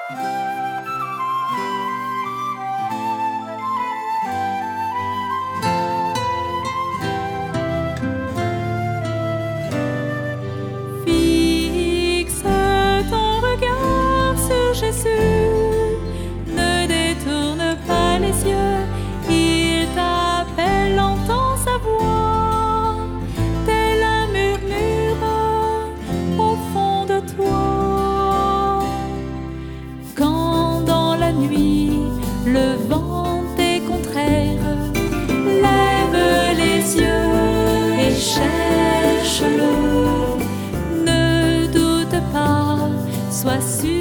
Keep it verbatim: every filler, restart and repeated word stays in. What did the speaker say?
Fixe ton regard sur Jésus, ne détourne pas les yeux, il t'appelle, entends sa voix, tel un murmure au fond de toi. Quand dans la nuit le vent est contraire, lève les yeux et cherche-le. Ne doute pas, sois sûr.